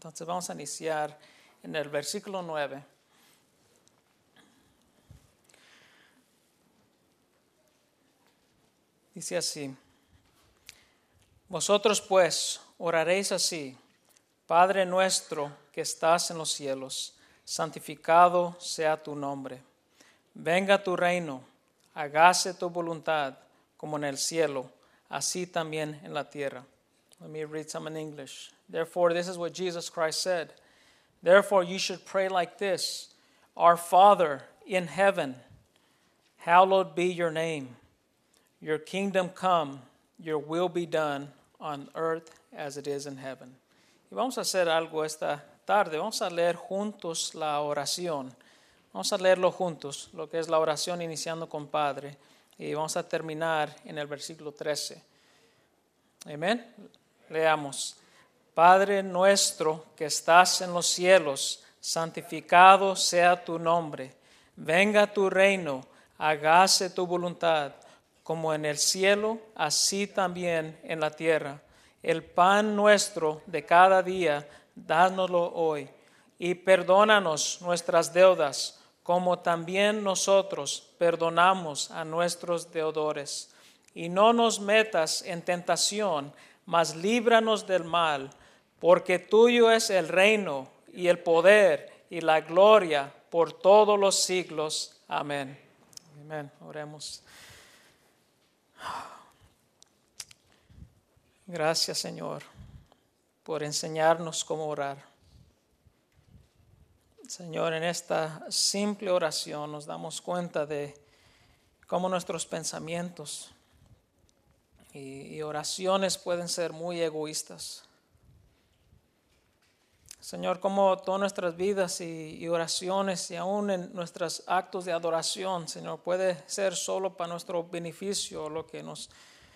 Entonces vamos a iniciar en el versículo 9. Dice así: Vosotros pues oraréis así: Padre nuestro que estás en los cielos, santificado sea tu nombre. Venga tu reino, hágase tu voluntad, como en el cielo, así también en la tierra. Let me read some in English. Therefore, this is what Jesus Christ said. Therefore, you should pray like this: Our Father in heaven, hallowed be your name. Your kingdom come, your will be done on earth as it is in heaven. Y vamos a hacer algo esta tarde. Vamos a leer juntos la oración. Vamos a leerlo juntos, lo que es la oración iniciando con Padre. Y vamos a terminar en el versículo 13. Amén. Leamos. Padre nuestro que estás en los cielos, santificado sea tu nombre. Venga tu reino, hágase tu voluntad, como en el cielo, así también en la tierra. El pan nuestro de cada día, dánoslo hoy. Y perdónanos nuestras deudas, como también nosotros perdonamos a nuestros deudores. Y no nos metas en tentación, mas líbranos del mal, porque tuyo es el reino, y el poder, y la gloria, por todos los siglos. Amén. Amén. Oremos. Gracias, Señor, por enseñarnos cómo orar. Señor, en esta simple oración nos damos cuenta de cómo nuestros pensamientos y oraciones pueden ser muy egoístas. Señor, como todas nuestras vidas y oraciones y aún en nuestros actos de adoración, Señor, puede ser solo para nuestro beneficio, lo que nos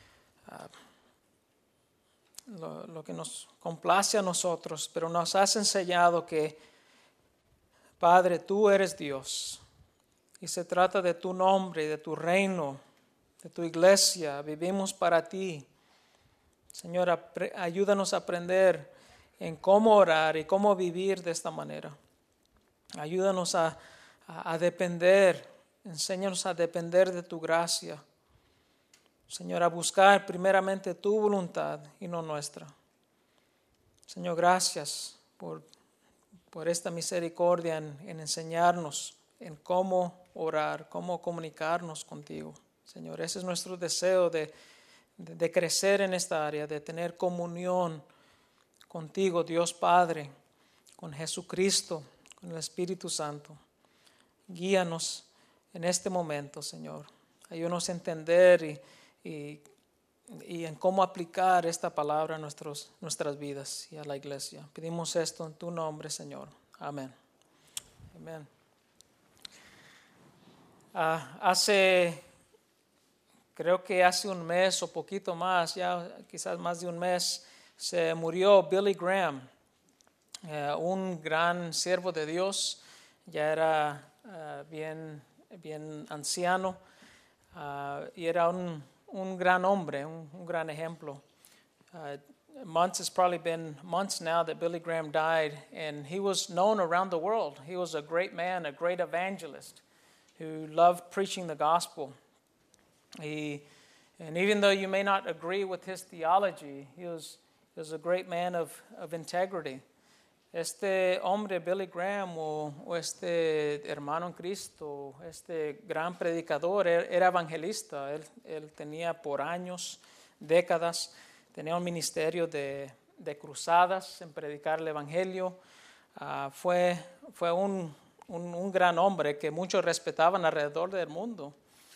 complace a nosotros, pero nos has enseñado que, Padre, tú eres Dios y se trata de tu nombre, de tu reino, de tu iglesia. Vivimos para ti. Señor, ayúdanos a aprender en cómo orar y cómo vivir de esta manera. Ayúdanos a depender, enséñanos a depender de tu gracia. Señor, a buscar primeramente tu voluntad y no nuestra. Señor, gracias por esta misericordia en enseñarnos en cómo orar, cómo comunicarnos contigo. Señor, ese es nuestro deseo de crecer en esta área, de tener comunión contigo, Dios Padre, con Jesucristo, con el Espíritu Santo. Guíanos en este momento, Señor. Ayúdanos a entender y en cómo aplicar esta palabra a nuestras vidas y a la iglesia. Pedimos esto en tu nombre, Señor. Amén. Amén. Creo que hace un mes o poquito más, ya quizás más de un mes, se murió Billy Graham, un gran siervo de Dios. Ya era bien anciano y era un gran hombre, un gran ejemplo. It's probably been months now that Billy Graham died, and he was known around the world. He was a great man, a great evangelist who loved preaching the gospel. And even though you may not agree with his theology, he was a great man of integrity. Este hombre, Billy Graham, o este hermano en Cristo, este gran predicador, era evangelista. Él tenía por años, décadas, tenía un ministerio de cruzadas en predicar el evangelio. Fue un gran hombre que muchos respetaban alrededor del mundo.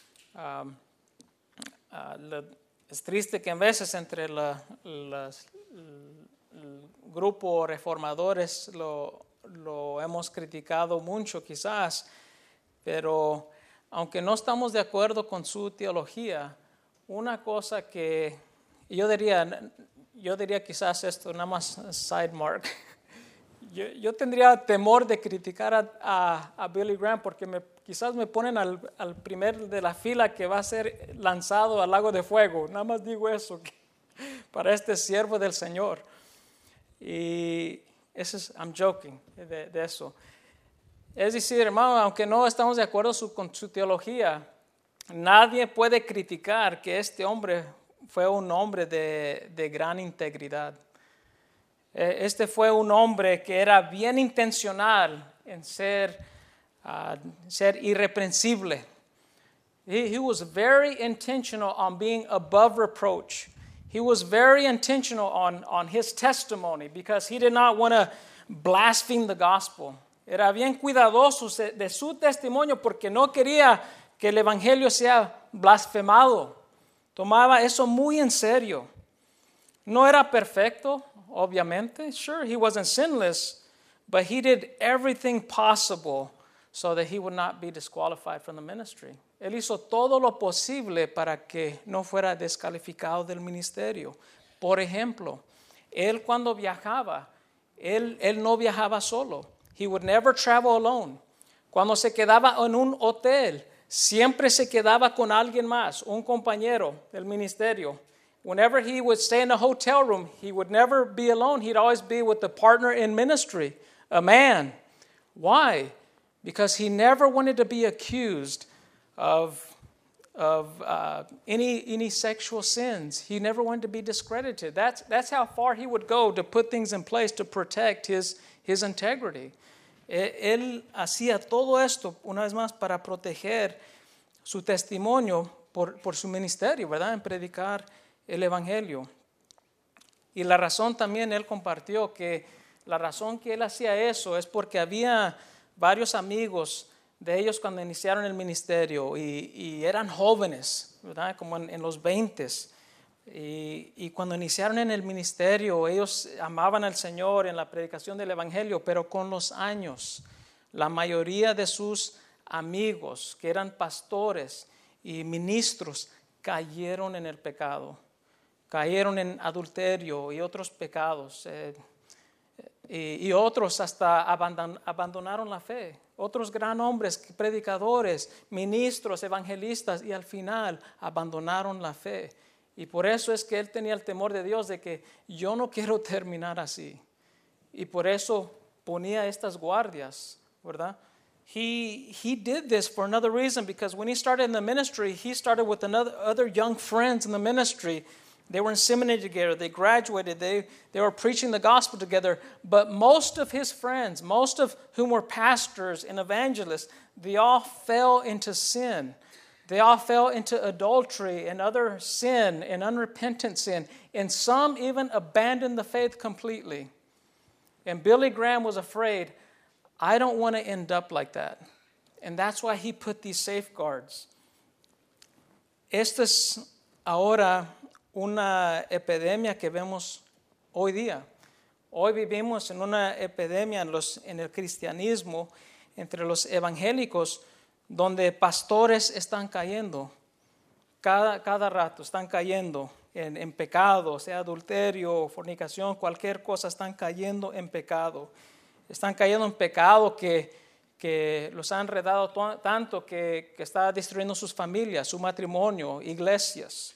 Es triste que en veces entre el grupo reformadores lo hemos criticado mucho quizás, pero aunque no estamos de acuerdo con su teología, una cosa que yo diría quizás esto, nada más side mark, yo tendría temor de criticar a Billy Graham porque quizás me ponen al primer de la fila que va a ser lanzado al lago de fuego. Nada más digo eso para este siervo del Señor. Y I'm joking de eso. Es decir, hermano, aunque no estamos de acuerdo con su teología, nadie puede criticar que este hombre fue un hombre de gran integridad. Este fue un hombre que era bien intencional en ser irreprensible. He was very intentional on being above reproach. He was very intentional on his testimony because he did not want to blaspheme the gospel. Era bien cuidadoso de su testimonio porque no quería que el evangelio sea blasfemado. Tomaba eso muy en serio. No era perfecto, obviamente. Sure, he wasn't sinless, but he did everything possible so that he would not be disqualified from the ministry. Él hizo todo lo posible para que no fuera descalificado del ministerio. Por ejemplo, él cuando viajaba, él no viajaba solo. He would never travel alone. Cuando se quedaba en un hotel, siempre se quedaba con alguien más, un compañero del ministerio. Whenever he would stay in a hotel room, he would never be alone. He'd always be with the partner in ministry, a man. Why? Because he never wanted to be accused of any sexual sins. He never wanted to be discredited. That's how far he would go to put things in place to protect his integrity. Él hacía todo esto, una vez más, para proteger su testimonio por su ministerio, ¿verdad? En predicar el evangelio. Y la razón también él compartió que la razón que él hacía eso es porque había varios amigos de ellos cuando iniciaron el ministerio y eran jóvenes, ¿verdad? Como en los 20s. Y cuando iniciaron en el ministerio, ellos amaban al Señor en la predicación del evangelio, pero con los años, la mayoría de sus amigos, que eran pastores y ministros, cayeron en el pecado, cayeron en adulterio y otros pecados, y otros hasta abandonaron la fe. Otros gran hombres, predicadores, ministros, evangelistas, y al final abandonaron la fe. Y por eso es que él tenía el temor de Dios de que yo no quiero terminar así. Y por eso ponía estas guardias, ¿verdad? He did this for another reason, because when he started in the ministry, he started with other young friends in the ministry. They were in seminary together. They graduated. They were preaching the gospel together. But most of his friends, most of whom were pastors and evangelists, they all fell into sin. They all fell into adultery and other sin and unrepentant sin. And some even abandoned the faith completely. And Billy Graham was afraid, I don't want to end up like that. And that's why he put these safeguards. Esta es ahora una epidemia que vemos hoy día. Hoy vivimos en una epidemia en el cristianismo, entre los evangélicos, donde pastores están cayendo. Cada rato están cayendo en pecado, sea adulterio, fornicación, cualquier cosa, están cayendo en pecado. Están cayendo en pecado que los ha enredado tanto que está destruyendo sus familias, su matrimonio, iglesias.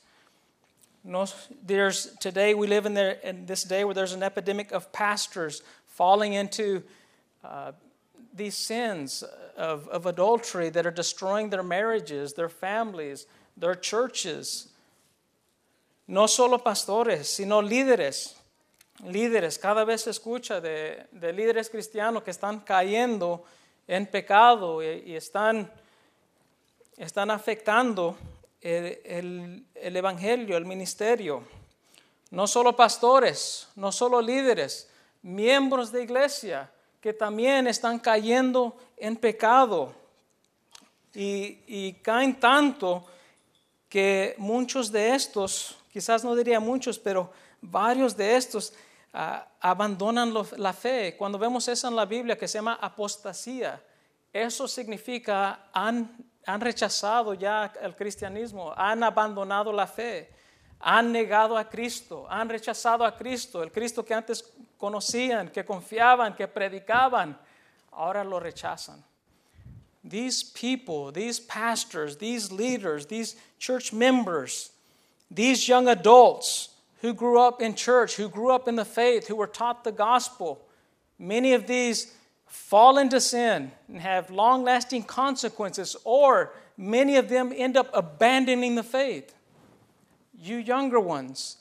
Today we live in this day where there's an epidemic of pastors falling into these sins of adultery that are destroying their marriages, their families, their churches. No solo pastores, sino líderes. Líderes, cada vez se escucha de líderes cristianos que están cayendo en pecado y están afectando el evangelio, el ministerio. No solo pastores, no solo líderes, miembros de iglesia que también están cayendo en pecado y caen tanto que muchos de estos, quizás no diría muchos, pero varios de estos abandonan la fe. Cuando vemos eso en la Biblia que se llama apostasía, eso significa han rechazado ya el cristianismo, han abandonado la fe, han negado a Cristo, han rechazado a Cristo, el Cristo que antes conocían, que confiaban, que predicaban, ahora lo rechazan. These people, these pastors, these leaders, these church members, these young adults who grew up in church, who grew up in the faith, who were taught the gospel, Many of these fall into sin and have long-lasting consequences, or many of them end up abandoning the faith. You younger ones,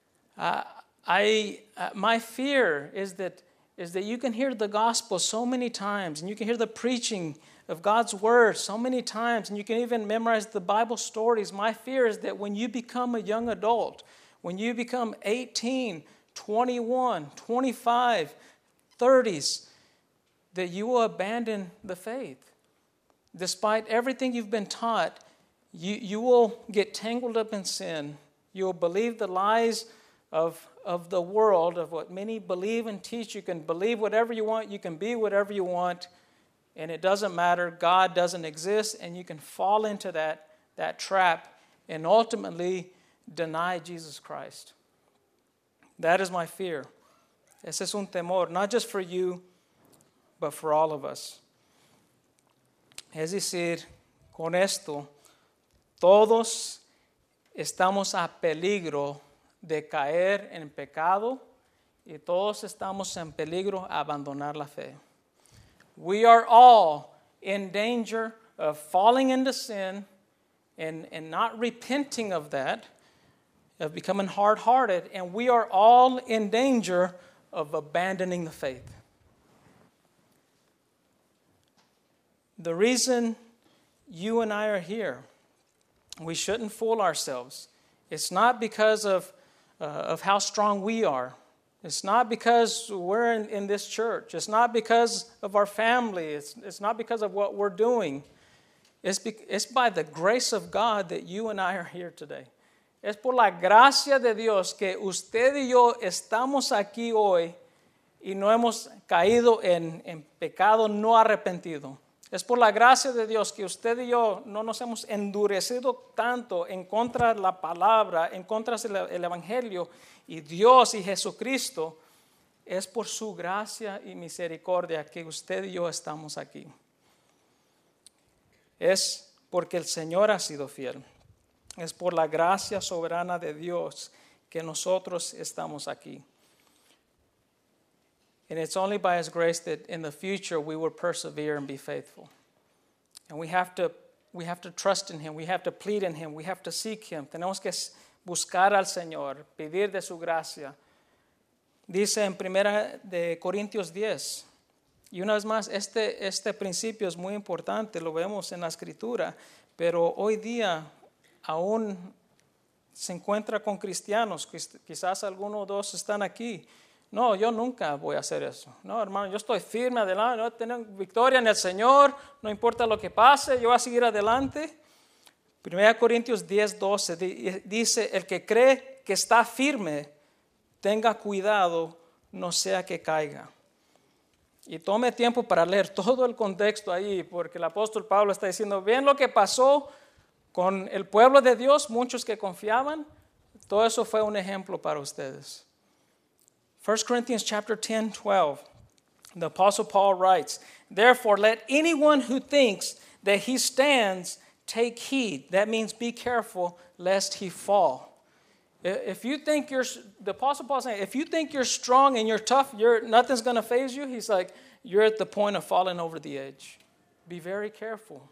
my fear is that you can hear the gospel so many times, and you can hear the preaching of God's word so many times, and you can even memorize the Bible stories. My fear is that when you become a young adult, when you become 18, 21, 25, 30s, that you will abandon the faith. Despite everything you've been taught, you will get tangled up in sin. You will believe the lies of the world, of what many believe and teach. You can believe whatever you want. You can be whatever you want. And it doesn't matter. God doesn't exist. And you can fall into that trap and ultimately deny Jesus Christ. That is my fear. Ese es un temor, not just for you, but for all of us. Es decir, con esto, todos estamos a peligro de caer en pecado y todos estamos en peligro de abandonar la fe. We are all in danger of falling into sin and not repenting of that, of becoming hard-hearted, and we are all in danger of abandoning the faith. The reason you and I are here, we shouldn't fool ourselves. It's not because of how strong we are. It's not because we're in this church. It's not because of our family. It's not because of what we're doing. It's by the grace of God that you and I are here today. Es por la gracia de Dios que usted y yo estamos aquí hoy y no hemos caído en pecado no arrepentido. Es por la gracia de Dios que usted y yo no nos hemos endurecido tanto en contra de la palabra, en contra del Evangelio, y Dios y Jesucristo. Es por su gracia y misericordia que usted y yo estamos aquí. Es porque el Señor ha sido fiel. Es por la gracia soberana de Dios que nosotros estamos aquí. And it's only by His grace that in the future we will persevere and be faithful. And we have to trust in Him. We have to plead in Him. We have to seek Him. Tenemos que buscar al Señor, pedir de su gracia. Dice en 1 de Corintios 10. Y una vez más, este principio es muy importante, lo vemos en la Escritura, pero hoy día aún se encuentra con cristianos, quizás alguno o dos están aquí. No, yo nunca voy a hacer eso. No, hermano, yo estoy firme adelante, no tengo victoria en el Señor, no importa lo que pase, yo voy a seguir adelante. 1 Corintios 10:12 dice, el que cree que está firme, tenga cuidado, no sea que caiga. Y tome tiempo para leer todo el contexto ahí, porque el apóstol Pablo está diciendo, ¿ven lo que pasó con el pueblo de Dios? Muchos que confiaban, todo eso fue un ejemplo para ustedes. 1 Corinthians chapter 10:12, the apostle Paul writes, therefore let anyone who thinks that he stands take heed. That means be careful lest he fall. If you think the apostle Paul is saying, if you think you're strong and you're tough, nothing's going to faze you. He's like, you're at the point of falling over the edge. Be very careful.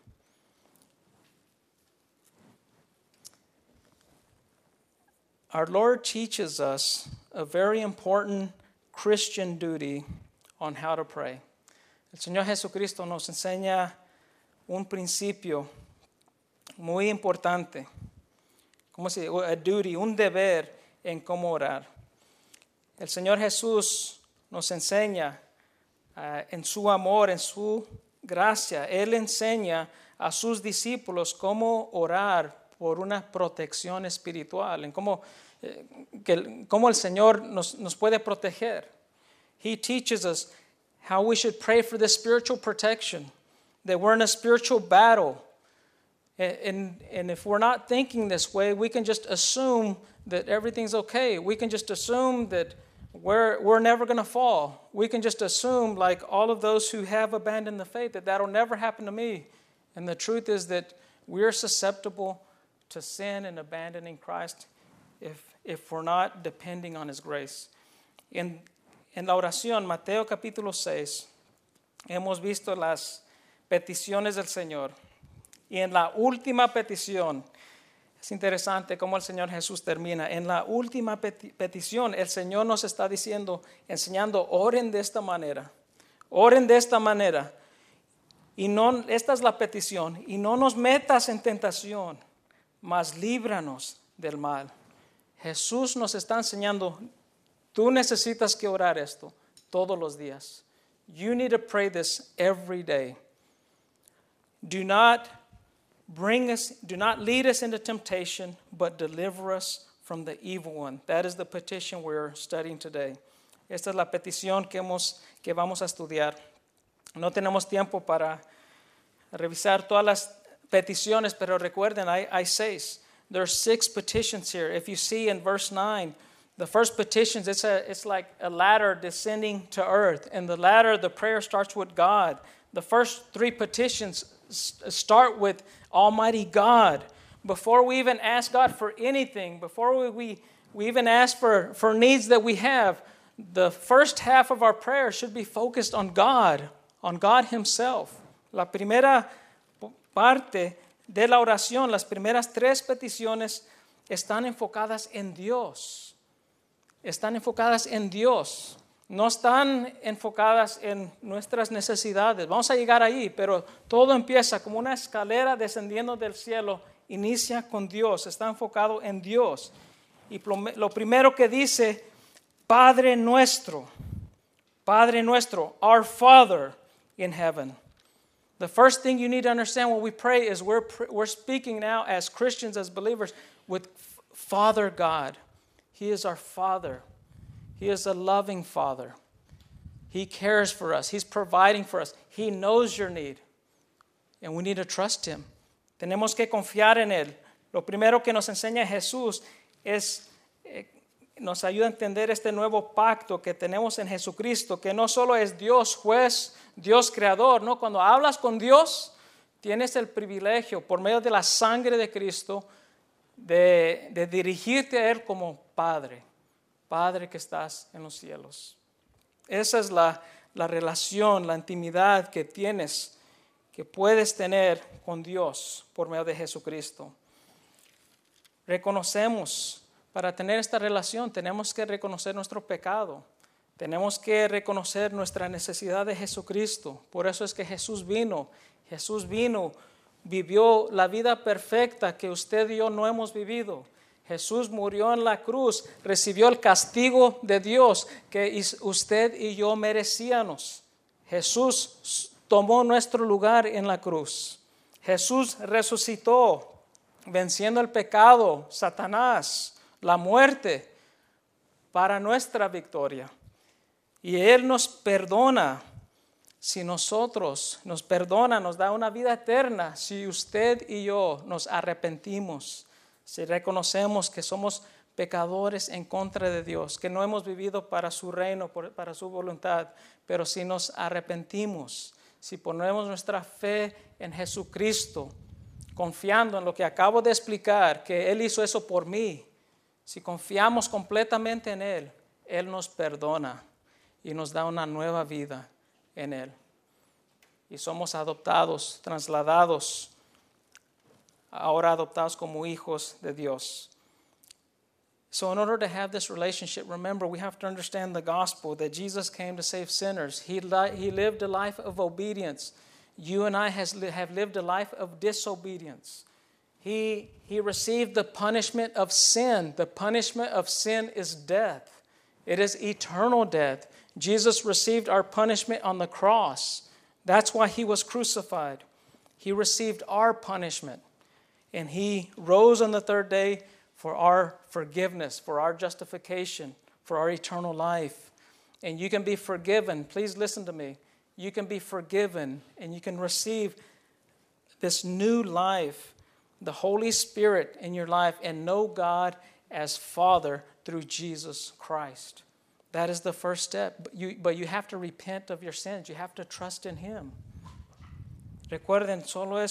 Our Lord teaches us a very important Christian duty on how to pray. El Señor Jesucristo nos enseña un principio muy importante. ¿Cómo se dice? A duty, un deber en cómo orar. El Señor Jesús nos enseña en su amor, en su gracia. Él enseña a sus discípulos cómo orar por una protección espiritual, en cómo el Señor nos puede proteger. He teaches us how we should pray for this spiritual protection, that we're in a spiritual battle. And if we're not thinking this way, we can just assume that everything's okay. We can just assume that we're never going to fall. We can just assume, like all of those who have abandoned the faith, that that'll never happen to me. And the truth is that we're susceptible to sin and abandoning Christ if we're not depending on His grace. In en la oración, Mateo capítulo 6, hemos visto las peticiones del Señor. Y en la última petición, es interesante cómo el Señor Jesús termina. En la última petición, el Señor nos está diciendo, enseñando, oren de esta manera. Oren de esta manera. Y no, esta es la petición. Y no nos metas en tentación, mas líbranos del mal. Jesús nos está enseñando, tú necesitas que orar esto todos los días. You need to pray this every day. Do not lead us into temptation, but deliver us from the evil one. That is the petition we're studying today. Esta es la petición que vamos a estudiar. No tenemos tiempo para revisar todas las peticiones, pero recuerden, hay 6. There are 6 petitions here. If you see in verse 9, the first petitions, it's like a ladder descending to earth. And the ladder, the prayer starts with God. The first 3 petitions start with Almighty God. Before we even ask God for anything, before we even ask for needs that we have, the first half of our prayer should be focused on God Himself. La primera parte de la oración, las primeras 3 peticiones están enfocadas en Dios. Están enfocadas en Dios. No están enfocadas en nuestras necesidades. Vamos a llegar ahí, pero todo empieza como una escalera descendiendo del cielo. Inicia con Dios, está enfocado en Dios. Y lo primero que dice, Padre nuestro, our Father in heaven. The first thing you need to understand when we pray is we're speaking now as Christians, as believers, with Father God. He is our Father. He is a loving Father. He cares for us. He's providing for us. He knows your need. And we need to trust Him. Tenemos que confiar en Él. Lo primero que nos enseña Jesús nos ayuda a entender este nuevo pacto que tenemos en Jesucristo, que no solo es Dios juez, Dios creador, ¿no? Cuando hablas con Dios, tienes el privilegio, por medio de la sangre de Cristo, de dirigirte a Él como Padre. Padre que estás en los cielos. Esa es la relación, la intimidad que tienes, que puedes tener con Dios por medio de Jesucristo. Reconocemos, para tener esta relación, tenemos que reconocer nuestro pecado. Tenemos que reconocer nuestra necesidad de Jesucristo. Por eso es que Jesús vino. Jesús vino, vivió la vida perfecta que usted y yo no hemos vivido. Jesús murió en la cruz, recibió el castigo de Dios que usted y yo merecíamos. Jesús tomó nuestro lugar en la cruz. Jesús resucitó, venciendo el pecado, Satanás, la muerte, para nuestra victoria. Y Él nos perdona. Si nosotros nos perdona, nos da una vida eterna. Si usted y yo nos arrepentimos, si reconocemos que somos pecadores en contra de Dios, que no hemos vivido para su reino, para su voluntad, pero si nos arrepentimos, si ponemos nuestra fe en Jesucristo, confiando en lo que acabo de explicar, que Él hizo eso por mí, si confiamos completamente en Él, Él nos perdona y nos da una nueva vida en Él. Y somos adoptados, trasladados, ahora adoptados como hijos de Dios. So in order to have this relationship, remember, we have to understand the gospel, that Jesus came to save sinners. He lived a life of obedience. You and I have lived a life of disobedience. He received the punishment of sin. The punishment of sin is death. It is eternal death. Jesus received our punishment on the cross. That's why He was crucified. He received our punishment. And He rose on the 3rd day for our forgiveness, for our justification, for our eternal life. And you can be forgiven. Please listen to me. You can be forgiven and you can receive this new life, the Holy Spirit in your life, and know God as Father through Jesus Christ. That is the first step. But you have to repent of your sins. You have to trust in Him. Recuerden,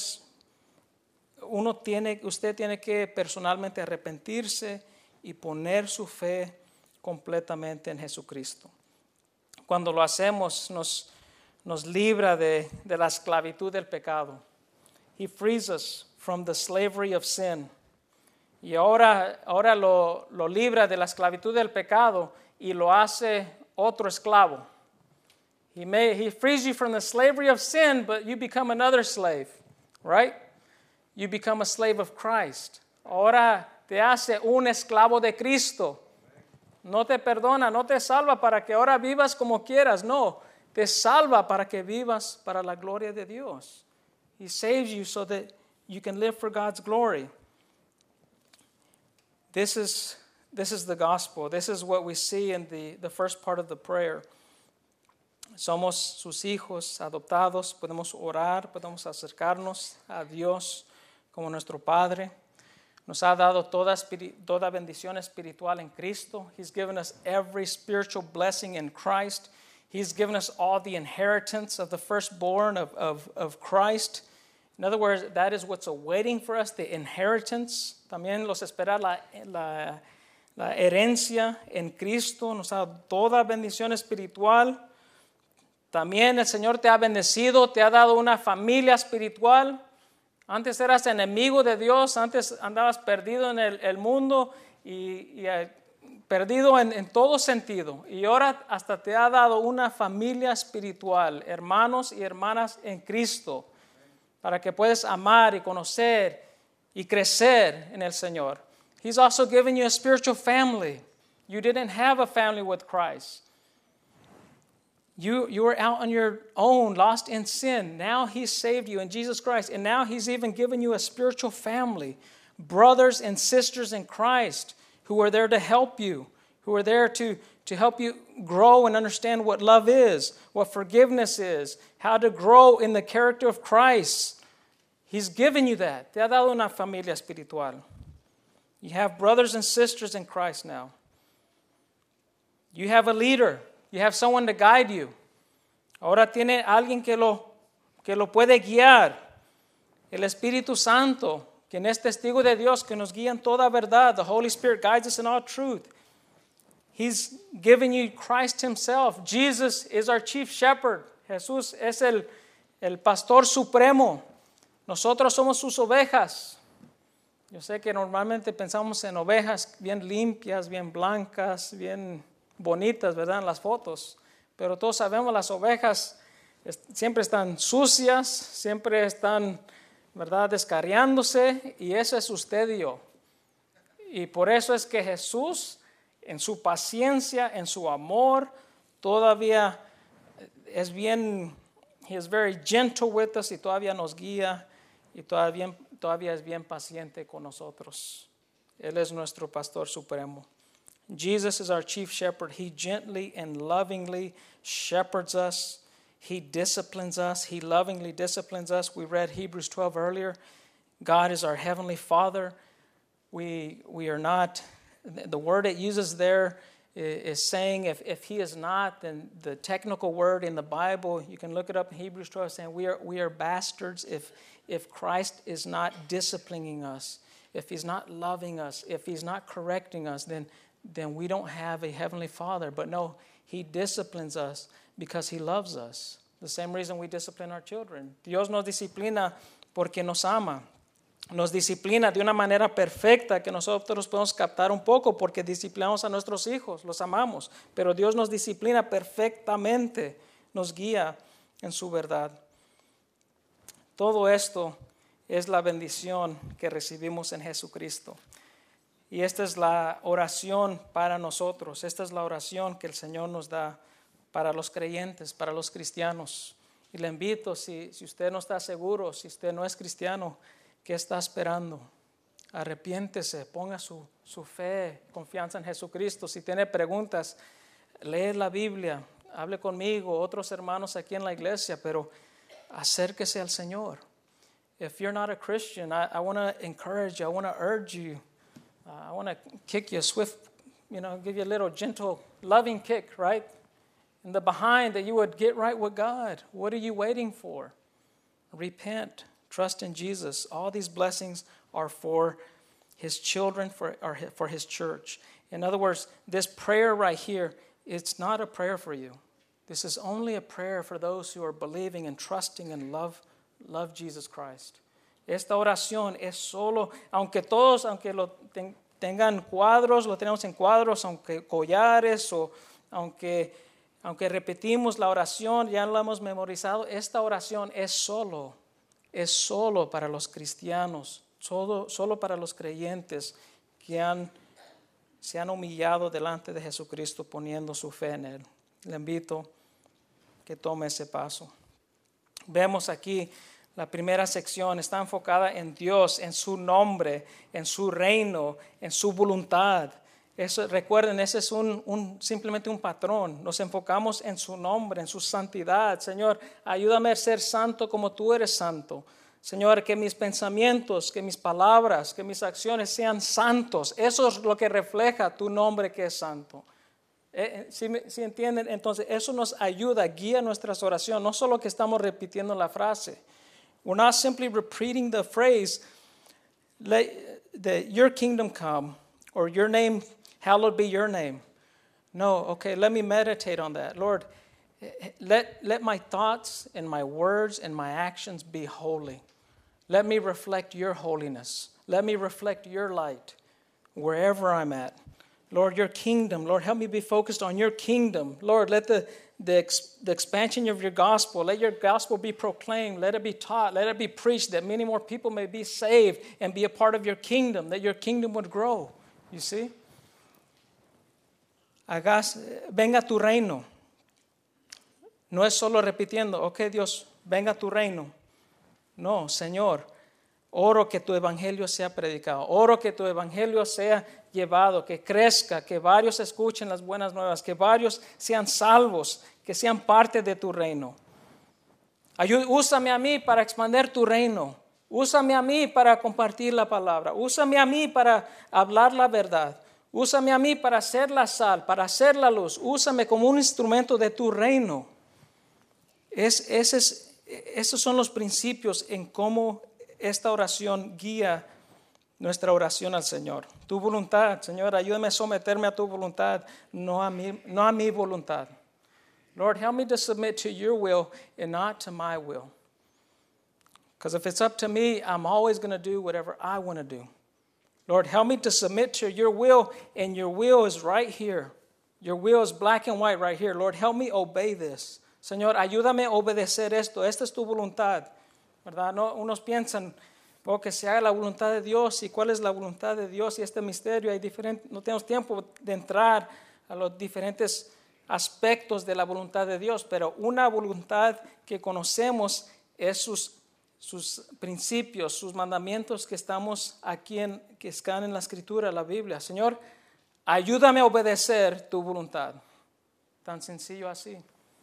usted tiene que personalmente arrepentirse y poner su fe completamente en Jesucristo. cuando lo hacemos, nos libra de la esclavitud del pecado. He frees us from the slavery of sin. Y ahora lo libra de la esclavitud del pecado y lo hace otro esclavo. He frees you from the slavery of sin, but you become another slave, right? You become a slave of Christ. Ahora te hace un esclavo de Cristo. No te perdona, no te salva para que ahora vivas como quieras. No, te salva para que vivas para la gloria de Dios. He saves you so that you can live for God's glory. This is the gospel. This is what we see in the first part of the prayer. Somos sus hijos adoptados, podemos orar, podemos acercarnos a Dios como nuestro Padre. Nos ha dado toda bendición espiritual en Cristo. He's given us every spiritual blessing in Christ. He's given us all the inheritance of the firstborn of Christ. In other words, that is what's awaiting for us, the inheritance. También los espera la herencia en Cristo. Nos ha dado toda bendición espiritual. También el Señor te ha bendecido, te ha dado una familia espiritual. Antes eras enemigo de Dios, antes andabas perdido en el mundo y perdido en todo sentido. Y ahora hasta te ha dado una familia espiritual, hermanos y hermanas en Cristo, para que puedas amar y conocer y crecer en el Señor. He's also given you a spiritual family. You didn't have a family with Christ. You were out on your own, lost in sin. Now He's saved you in Jesus Christ. And now He's even given you a spiritual family, brothers and sisters in Christ who are there to help you, who are there to help you grow and understand what love is, what forgiveness is, how to grow in the character of Christ. He's given you that. Te ha dado una familia espiritual. You have brothers and sisters in Christ now. You have a leader. You have someone to guide you. Ahora tiene alguien que lo puede guiar. El Espíritu Santo, quien es testigo de Dios, que nos guía en toda verdad. The Holy Spirit guides us in all truth. He's given you Christ Himself. Jesus is our chief shepherd. Jesús es el pastor supremo. Nosotros somos sus ovejas. Yo sé que normalmente pensamos en ovejas bien limpias, bien blancas, bien bonitas, ¿verdad? En las fotos, pero todos sabemos las ovejas siempre están sucias, siempre están, ¿verdad? Descarriándose, y eso es usted y yo. Y por eso es que Jesús, en su paciencia, en su amor, todavía es bien, He is very gentle with us, y todavía nos guía, y todavía es bien paciente con nosotros. Él es nuestro pastor supremo. Jesus is our chief shepherd. He gently and lovingly shepherds us. He disciplines us. He lovingly disciplines us. We read Hebrews 12 earlier. God is our heavenly Father. We are not, the word it uses there is saying if He is not, then the technical word in the Bible, you can look it up in Hebrews 12, saying we are bastards if Christ is not disciplining us, if He's not loving us, if He's not correcting us, then we don't have a heavenly Father. But no, He disciplines us because He loves us. The same reason we discipline our children. Dios nos disciplina porque nos ama. Nos disciplina de una manera perfecta que nosotros podemos captar un poco porque disciplinamos a nuestros hijos, los amamos. Pero Dios nos disciplina perfectamente, nos guía en su verdad. Todo esto es la bendición que recibimos en Jesucristo. Y esta es la oración para nosotros. Esta es la oración que el Señor nos da para los creyentes, para los cristianos. Y le invito, si usted no está seguro, si usted no es cristiano, ¿qué está esperando? Arrepiéntese, ponga su fe, confianza en Jesucristo. Si tiene preguntas, lee la Biblia, hable conmigo, otros hermanos aquí en la iglesia, pero acérquese al Señor. If you're not a Christian, I want to encourage you, I want to urge you. I want to kick you a swift, give you a little gentle, loving kick, right? In the behind, that you would get right with God. What are you waiting for? Repent. Trust in Jesus. All these blessings are for His children, for His church. In other words, this prayer right here, it's not a prayer for you. This is only a prayer for those who are believing and trusting and love Jesus Christ. Esta oración es solo, aunque tengan cuadros, lo tenemos en cuadros, aunque collares o aunque repetimos la oración, ya la hemos memorizado, esta oración es solo para los cristianos, solo para los creyentes que se han humillado delante de Jesucristo poniendo su fe en Él. Le invito que tome ese paso. Vemos aquí la primera sección está enfocada en Dios, en su nombre, en su reino, en su voluntad. Eso, recuerden, ese es simplemente un patrón. Nos enfocamos en su nombre, en su santidad. Señor, ayúdame a ser santo como tú eres santo. Señor, que mis pensamientos, que mis palabras, que mis acciones sean santos. Eso es lo que refleja tu nombre que es santo. ¿Sí entienden? Entonces, eso nos ayuda, guía nuestras oraciones. No solo que estamos repitiendo la frase. We're not simply repeating the phrase, your kingdom come, or your name, hallowed be your name. No, okay, let me meditate on that. Lord, let my thoughts and my words and my actions be holy. Let me reflect your holiness. Let me reflect your light wherever I'm at. Lord, your kingdom. Lord, help me be focused on your kingdom. Lord, let the expansion of your gospel, let your gospel be proclaimed, let it be taught, let it be preached, that many more people may be saved and be a part of your kingdom, that your kingdom would grow. You see? Venga tu reino. No es solo repitiendo, okay, Dios, venga tu reino. No, Señor, oro que tu evangelio sea predicado, oro que tu evangelio sea llevado, que crezca, que varios escuchen las buenas nuevas, que varios sean salvos, que sean parte de tu reino. Úsame a mí para expandir tu reino. Úsame a mí para compartir la palabra. Úsame a mí para hablar la verdad. Úsame a mí para hacer la sal, para hacer la luz. Úsame como un instrumento de tu reino. Esos son los principios en cómo esta oración guía nuestra oración al Señor. Tu voluntad, Señor, ayúdame a someterme a tu voluntad, no a mi voluntad. Lord, help me to submit to your will and not to my will. Because if it's up to me, I'm always going to do whatever I want to do. Lord, help me to submit to your will, and your will is right here. Your will is black and white right here. Lord, help me obey this. Señor, ayúdame a obedecer esto. Esta es tu voluntad. ¿Verdad? No, unos piensan, que se haga la voluntad de Dios. ¿Y cuál es la voluntad de Dios? Y este misterio, no tenemos tiempo de entrar a los diferentes aspectos de la voluntad de Dios, pero una voluntad que conocemos es sus principios, sus mandamientos que estamos aquí que están en la Escritura, la Biblia. Señor, ayúdame a obedecer tu voluntad. Tan sencillo así.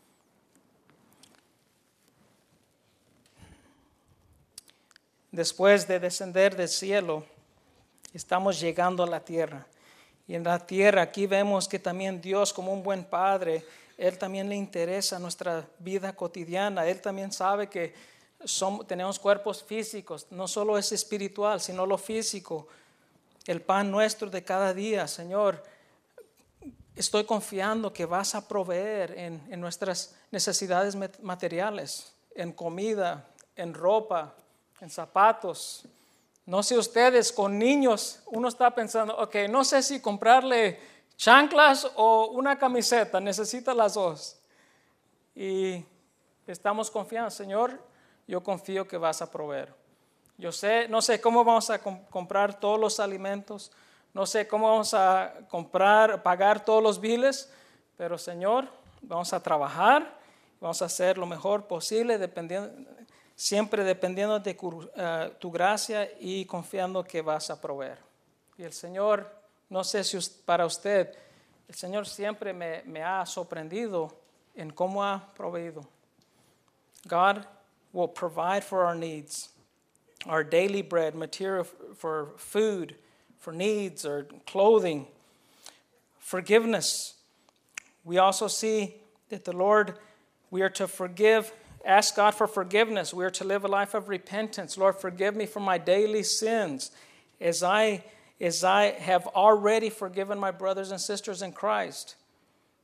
Después de descender del cielo, estamos llegando a la tierra. Y en la tierra aquí vemos que también Dios, como un buen padre, Él también le interesa nuestra vida cotidiana. Él también sabe que tenemos cuerpos físicos, no solo es espiritual, sino lo físico. El pan nuestro de cada día, Señor, estoy confiando que vas a proveer en nuestras necesidades materiales, en comida, en ropa, en zapatos. No sé ustedes, con niños, uno está pensando, no sé si comprarle chanclas o una camiseta, necesita las dos. Y estamos confiando, Señor, yo confío que vas a proveer. No sé cómo vamos a comprar todos los alimentos, no sé cómo vamos a pagar todos los biles, pero Señor, vamos a trabajar, vamos a hacer lo mejor posible, siempre dependiendo de tu gracia y confiando que vas a proveer. Y el Señor, no sé si para usted, el Señor siempre me ha sorprendido en cómo ha proveído. God will provide for our needs, our daily bread, material for food, for needs or clothing, forgiveness. We also see that the Lord, we are to forgive. Ask God for forgiveness. We are to live a life of repentance. Lord, forgive me for my daily sins as I have already forgiven my brothers and sisters in Christ.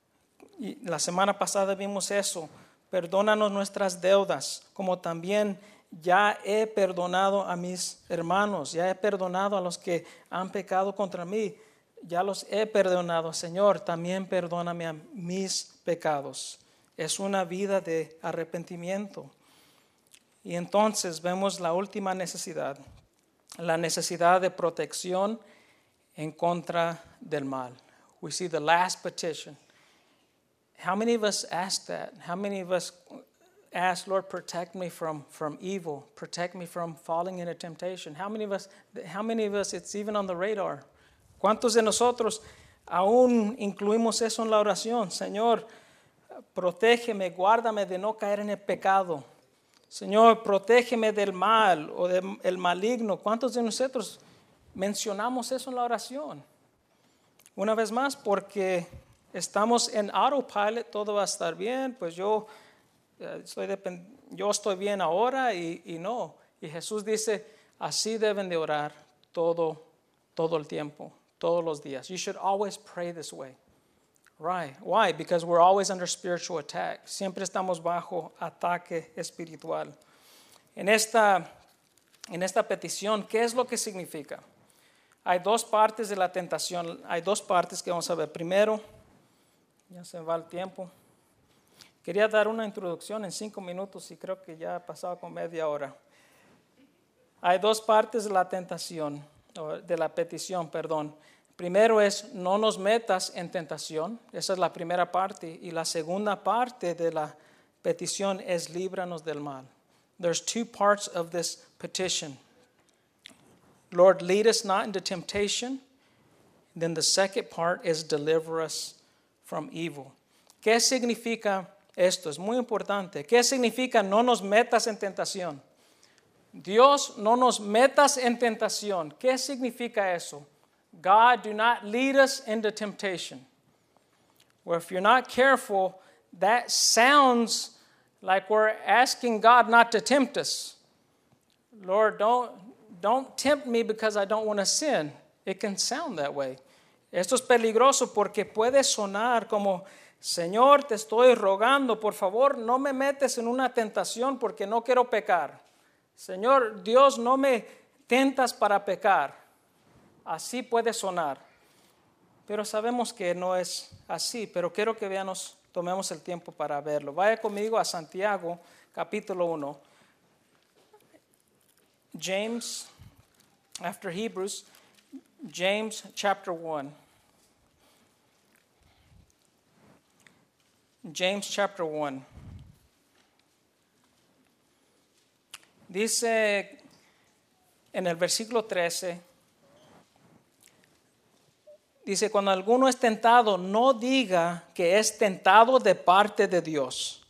Y la semana pasada vimos eso. Perdónanos nuestras deudas, como también ya he perdonado a mis hermanos, ya he perdonado a los que han pecado contra mí, ya los he perdonado. Señor, también perdóname a mis pecados. Es una vida de arrepentimiento. Y entonces vemos la última necesidad, la necesidad de protección en contra del mal. We see the last petition. How many of us ask that? How many of us ask, Lord, protect me from evil, protect me from falling into temptation? How many of us it's even on the radar? ¿Cuántos de nosotros aún incluimos eso en la oración? Señor, protégeme, guárdame de no caer en el pecado. Señor, protégeme del mal o del maligno. ¿Cuántos de nosotros mencionamos eso en la oración? Una vez más, porque estamos en autopilot, todo va a estar bien, pues yo estoy bien ahora y no. Y Jesús dice, así deben de orar todo el tiempo, todos los días. You should always pray this way. Right. Why? Because we're always under spiritual attack. Siempre estamos bajo ataque espiritual. En esta petición, ¿qué es lo que significa? Hay dos partes de la tentación. Hay dos partes que vamos a ver. Primero, ya se va el tiempo. Quería dar una introducción en 5 minutos y creo que ya ha pasado con media hora. Hay dos partes de la tentación, de la petición, perdón. Primero es, no nos metas en tentación. Esa es la primera parte. Y la segunda parte de la petición es, líbranos del mal. There's 2 parts of this petition. Lord, lead us not into temptation. Then the second part is, deliver us from evil. ¿Qué significa esto? Es muy importante. ¿Qué significa no nos metas en tentación? Dios, no nos metas en tentación. ¿Qué significa eso? God, do not lead us into temptation. Well, if you're not careful, that sounds like we're asking God not to tempt us. Lord, don't tempt me because I don't want to sin. It can sound that way. Esto es peligroso porque puede sonar como, Señor, te estoy rogando, por favor, no me metes en una tentación porque no quiero pecar. Señor, Dios, no me tentas para pecar. Así puede sonar. Pero sabemos que no es así, pero quiero que tomemos el tiempo para verlo. Vaya conmigo a Santiago, capítulo 1. James, after Hebrews, James chapter 1. James chapter 1. Dice en el versículo 13, dice, cuando alguno es tentado, no diga que es tentado de parte de Dios,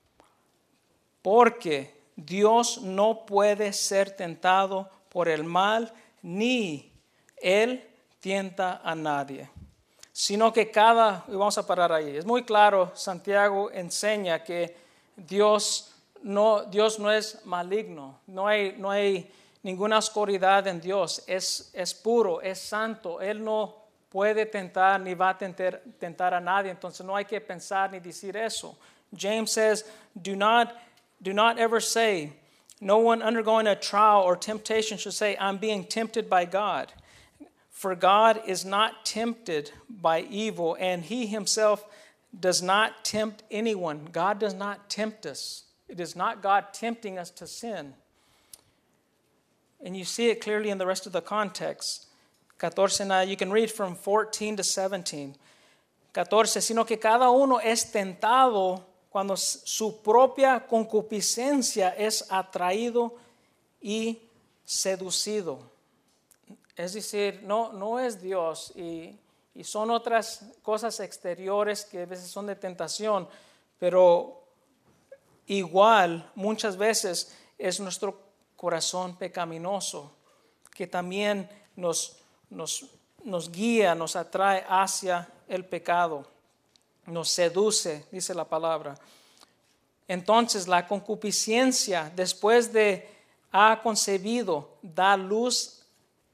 porque Dios no puede ser tentado por el mal, ni Él tienta a nadie, sino que y vamos a parar ahí. Es muy claro, Santiago enseña que Dios no es maligno, no hay ninguna oscuridad en Dios, es puro, es santo, Él no puede tentar ni va a tentar a nadie, entonces no hay que pensar ni decir eso. James says, do not ever say, no one undergoing a trial or temptation should say, I'm being tempted by God. For God is not tempted by evil, and He Himself does not tempt anyone. God does not tempt us. It is not God tempting us to sin. And you see it clearly in the rest of the context. 14, you can read from 14 to 17. 14, sino que cada uno es tentado cuando su propia concupiscencia es atraído y seducido. Es decir, no es Dios y son otras cosas exteriores que a veces son de tentación, pero igual muchas veces es nuestro corazón pecaminoso que también nos guía, nos atrae hacia el pecado, nos seduce, dice la palabra. Entonces la concupiscencia, después de ha concebido, da luz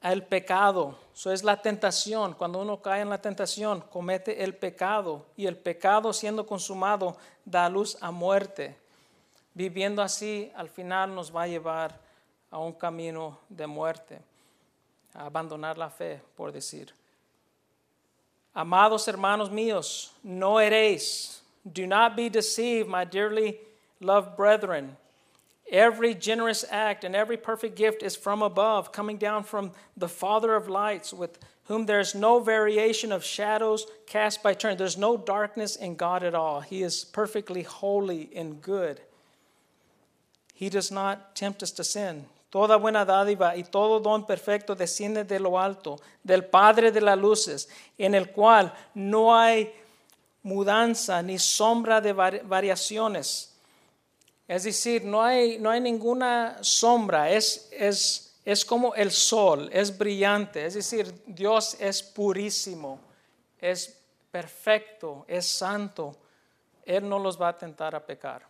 al pecado. Eso es la tentación. Cuando uno cae en la tentación, comete el pecado. Y el pecado siendo consumado da luz a muerte. Viviendo así, al final nos va a llevar a un camino de muerte. A abandonar la fe, por decir. Amados hermanos míos, no eréis. Do not be deceived, my dearly loved brethren. Every generous act and every perfect gift is from above, coming down from the Father of lights, with whom there is no variation of shadows cast by turn. There's no darkness in God at all. He is perfectly holy and good. He does not tempt us to sin. Toda buena dádiva y todo don perfecto desciende de lo alto, del Padre de las luces, en el cual no hay mudanza ni sombra de variaciones. Es decir, no hay ninguna sombra, es como el sol, es brillante. Es decir, Dios es purísimo, es perfecto, es santo. Él no los va a tentar a pecar.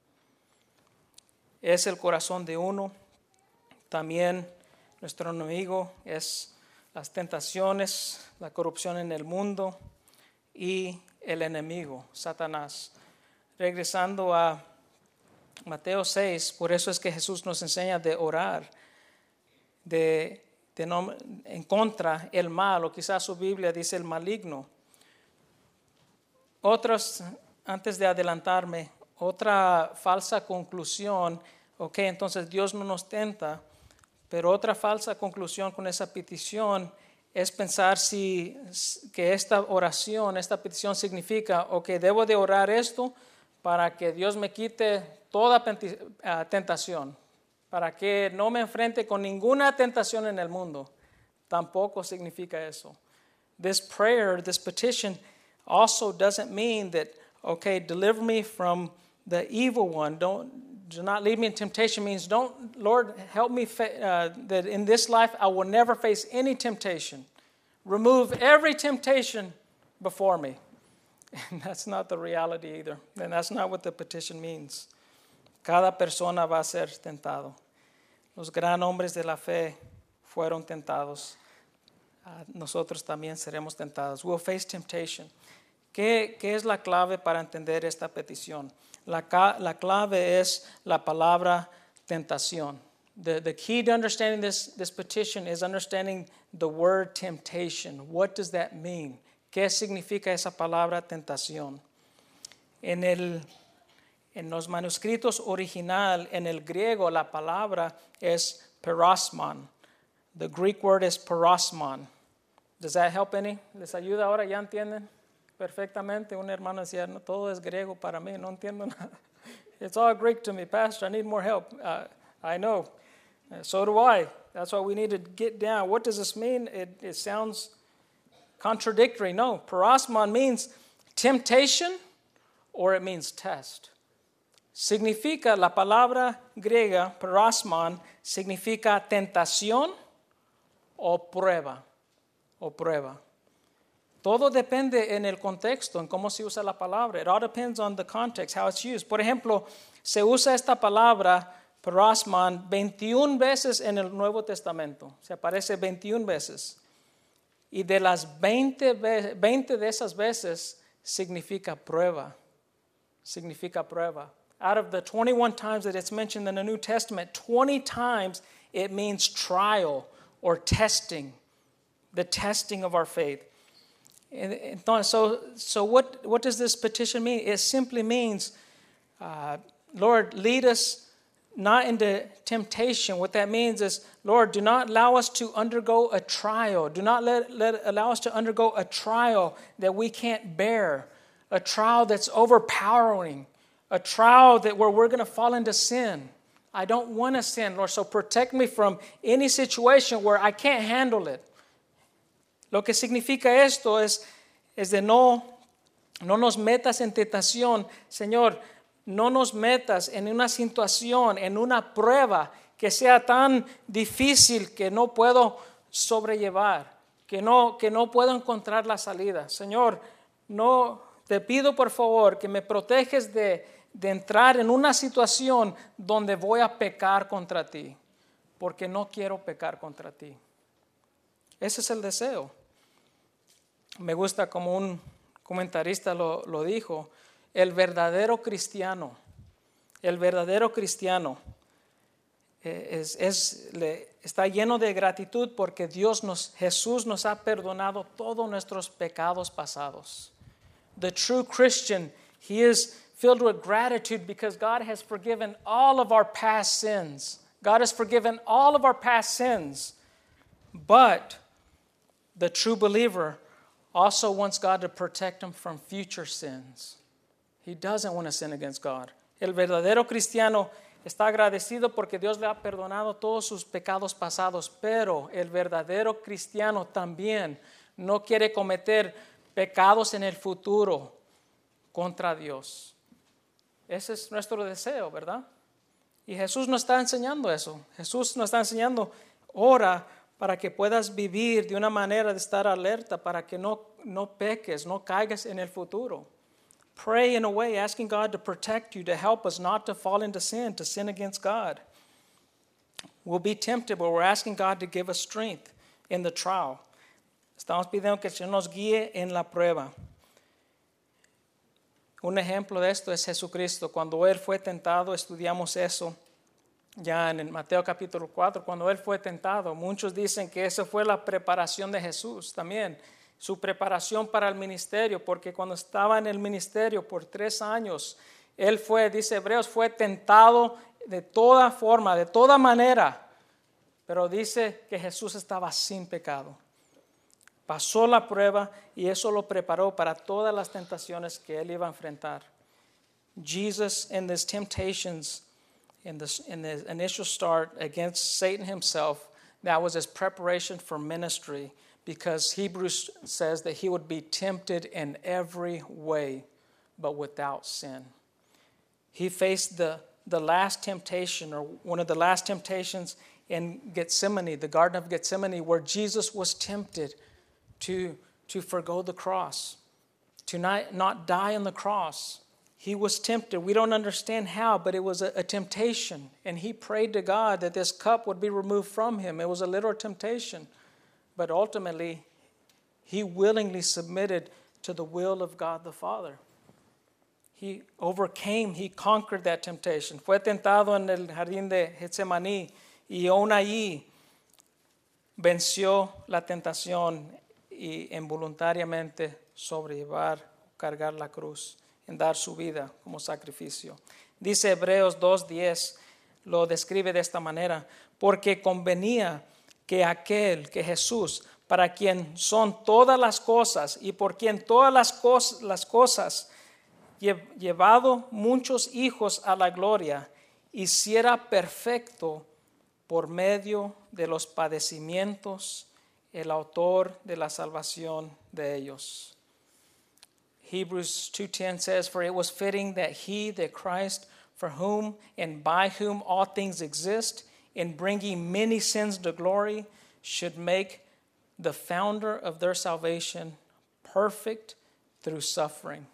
Es el corazón de uno. También nuestro enemigo es las tentaciones, la corrupción en el mundo y el enemigo, Satanás. Regresando a Mateo 6, por eso es que Jesús nos enseña de orar, en contra el mal, o quizás su Biblia dice el maligno. Otros, antes de adelantarme, otra falsa conclusión, entonces Dios no nos tenta, pero otra falsa conclusión con esa petición es pensar que esta oración, esta petición significa, debo de orar esto para que Dios me quite toda tentación, para que no me enfrente con ninguna tentación en el mundo. Tampoco significa eso. This prayer, this petition also doesn't mean that, deliver me from the evil one. Do not lead me in temptation means Lord, help me that in this life I will never face any temptation. Remove every temptation before me. And that's not the reality either. And that's not what the petition means. Cada persona va a ser tentado. Los gran hombres de la fe fueron tentados. Nosotros también seremos tentados. We'll face temptation. ¿Qué es la clave para entender esta petición? La clave es la palabra tentación. The key to understanding this petition is understanding the word temptation. What does that mean? ¿Qué significa esa palabra tentación? En los manuscritos original, en el griego, la palabra es perosmon. The Greek word is perosmon. Does that help any? ¿Les ayuda ahora? ¿Ya entienden? Perfectamente. Un hermano decía, no, todo es griego para mí, no entiendo nada. It's all Greek to me, Pastor. I need more help. I know. So do I. That's why we need to get down. What does this mean? It sounds contradictory. No, perosmon means temptation or it means test. Significa, la palabra griega, perosmon, significa tentación o prueba. Todo depende en el contexto, en cómo se usa la palabra. It all depends on the context, how it's used. Por ejemplo, se usa esta palabra, perosmon, 21 veces en el Nuevo Testamento. Se aparece 21 veces. Y de las 20 de esas veces significa prueba. Significa prueba. Out of the 21 times that it's mentioned in the New Testament, 20 times it means trial or testing. The testing of our faith. So what does this petition mean? It simply means, Lord, lead us not into temptation. What that means is, Lord, do not allow us to undergo a trial. Do not allow us to undergo a trial that we can't bear, a trial that's overpowering, a trial where we're going to fall into sin. I don't want to sin, Lord, so protect me from any situation where I can't handle it. Lo que significa esto es de no nos metas en tentación. Señor, no nos metas en una situación, en una prueba que sea tan difícil que no puedo sobrellevar, que no puedo encontrar la salida. Señor, te pido por favor que me proteges de entrar en una situación donde voy a pecar contra ti, porque no quiero pecar contra ti. Ese es el deseo. Me gusta como un comentarista lo dijo, el verdadero cristiano está lleno de gratitud porque Jesús nos ha perdonado todos nuestros pecados pasados. The true Christian, he is filled with gratitude because God has forgiven all of our past sins. God has forgiven all of our past sins. But the true believer also wants God to protect him from future sins. He doesn't want to sin against God. El verdadero cristiano está agradecido porque Dios le ha perdonado todos sus pecados pasados, pero el verdadero cristiano también no quiere cometer pecados en el futuro contra Dios. Ese es nuestro deseo, ¿verdad? Y Jesús nos está enseñando eso. Jesús nos está enseñando, ora para que puedas vivir de una manera de estar alerta, para que no peques, no caigas en el futuro. Pray in a way, asking God to protect you, to help us not to fall into sin, to sin against God. We'll be tempted, but we're asking God to give us strength in the trial. Estamos pidiendo que el Señor nos guíe en la prueba. Un ejemplo de esto es Jesucristo. Cuando Él fue tentado, estudiamos eso ya en el Mateo capítulo 4. Cuando Él fue tentado, muchos dicen que esa fue la preparación de Jesús también. Su preparación para el ministerio, porque cuando estaba en el ministerio por 3 años, Él fue, dice Hebreos, fue tentado de toda forma, de toda manera. Pero dice que Jesús estaba sin pecado. Pasó la prueba y eso lo preparó para todas las tentaciones que Él iba a enfrentar. Jesus in these temptations, in the initial start against Satan himself, that was his preparation for ministry, because Hebrews says that he would be tempted in every way, but without sin. He faced the last temptation, or one of the last temptations in Gethsemane, the Garden of Gethsemane, where Jesus was tempted to forgo the cross, to not die on the cross. He was tempted. We don't understand how, but it was a temptation. And he prayed to God that this cup would be removed from him. It was a little temptation. But ultimately, he willingly submitted to the will of God the Father. He conquered that temptation. Fue tentado en el jardín de Getsemaní y aún allí venció la tentación y involuntariamente cargar la cruz, en dar su vida como sacrificio. Dice Hebreos 2:10, lo describe de esta manera, porque convenía que Jesús, para quien son todas las cosas y por quien todas las cosas, llevado muchos hijos a la gloria, hiciera perfecto por medio de los padecimientos el autor de la salvación de ellos. Hebrews 2:10 says, for it was fitting that he, that Christ, for whom and by whom all things exist, in bringing many sins to glory, should make the founder of their salvation perfect through suffering.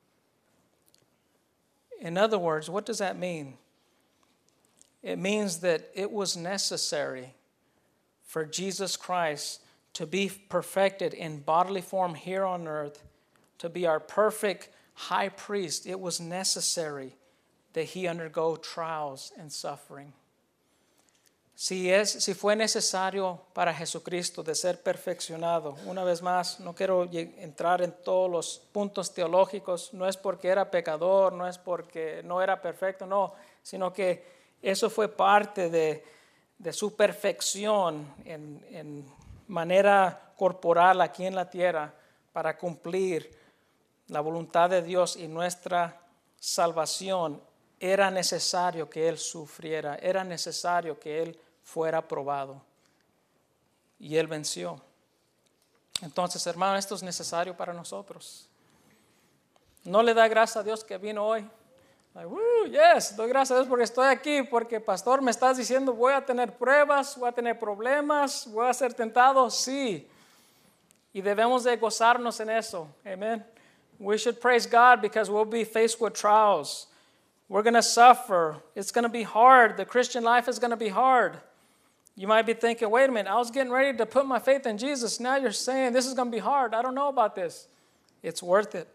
In other words, what does that mean? It means that it was necessary for Jesus Christ to be perfected in bodily form here on earth, to be our perfect high priest. It was necessary that he undergo trials and suffering. Si fue necesario para Jesucristo de ser perfeccionado, una vez más, no quiero entrar en todos los puntos teológicos, no es porque era pecador, no es porque no era perfecto, no, sino que eso fue parte de su perfección en manera corporal aquí en la tierra para cumplir la voluntad de Dios y nuestra salvación. Era necesario que Él sufriera, era necesario que Él fuera probado. Y Él venció. Entonces, hermano, esto es necesario para nosotros. ¿No le da gracias a Dios que vino hoy? Like, yes, doy gracias a Dios porque estoy aquí, porque pastor me estás diciendo voy a tener pruebas, voy a tener problemas, voy a ser tentado, sí. Y debemos de gozarnos en eso. Amen. We should praise God because we'll be faced with trials. We're going to suffer. It's going to be hard. The Christian life is going to be hard. You might be thinking, wait a minute, I was getting ready to put my faith in Jesus. Now you're saying this is going to be hard. I don't know about this. It's worth it.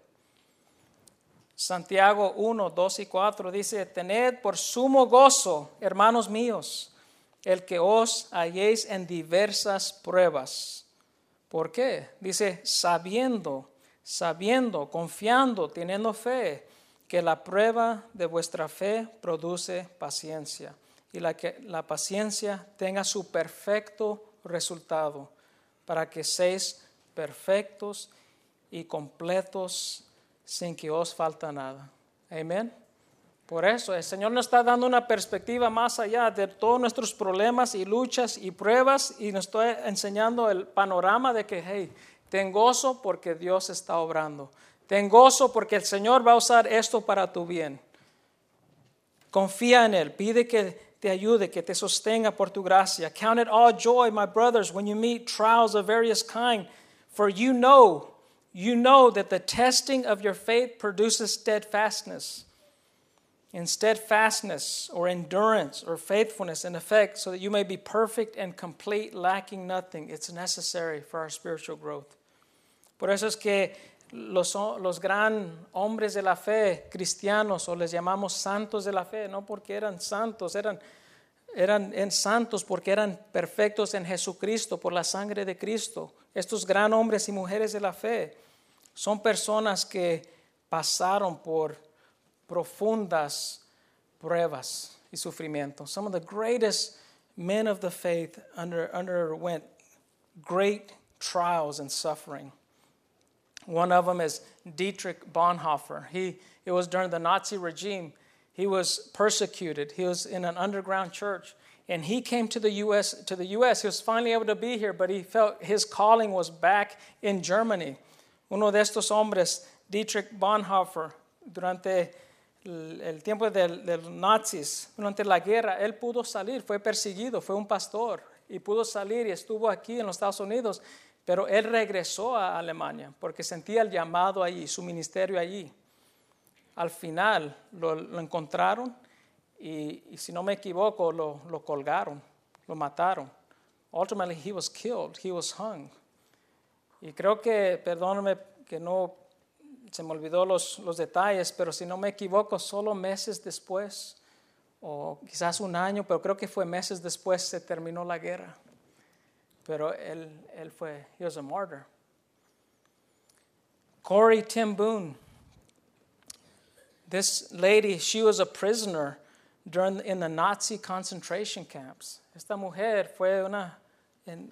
Santiago 1:2-4 dice, tened por sumo gozo, hermanos míos, el que os halléis en diversas pruebas. ¿Por qué? Dice, sabiendo, confiando, teniendo fe, que la prueba de vuestra fe produce paciencia. Y que la paciencia tenga su perfecto resultado, para que seáis perfectos y completos sin que os falta nada. Amén. Por eso el Señor nos está dando una perspectiva más allá de todos nuestros problemas y luchas y pruebas, y nos está enseñando el panorama de que, hey, ten gozo porque Dios está obrando. Ten gozo porque el Señor va a usar esto para tu bien. Confía en Él, pide que te ayude, que te sostenga por tu gracia. Count it all joy, my brothers, when you meet trials of various kind, for you know that the testing of your faith produces steadfastness. And steadfastness or endurance or faithfulness in effect, so that you may be perfect and complete, lacking nothing. It's necessary for our spiritual growth. Por eso es que los gran hombres de la fe cristianos, o les llamamos santos de la fe, no porque eran santos, eran santos porque eran perfectos en Jesucristo por la sangre de Cristo. Estos gran hombres y mujeres de la fe son personas que pasaron por profundas pruebas y sufrimientos. Some of the greatest men of the faith underwent great trials and suffering. One of them is Dietrich Bonhoeffer. It was during the Nazi regime. He was persecuted. He was in an underground church, and he came to the U.S. He was finally able to be here, but he felt his calling was back in Germany. Uno de estos hombres, Dietrich Bonhoeffer, durante el tiempo de los nazis, durante la guerra, él pudo salir, fue perseguido, fue un pastor, y pudo salir y estuvo aquí en los Estados Unidos. Pero él regresó a Alemania porque sentía el llamado allí, su ministerio allí. Al final lo encontraron y si no me equivoco, lo colgaron, lo mataron. Ultimately, he was killed, he was hung. Y creo que, perdóname que no se me olvidó los detalles, pero si no me equivoco, solo meses después, o quizás un año, pero creo que fue meses después, se terminó la guerra. Pero él he was a martyr. Corrie ten Boom. This lady, she was a prisoner in the Nazi concentration camps. Esta mujer fue en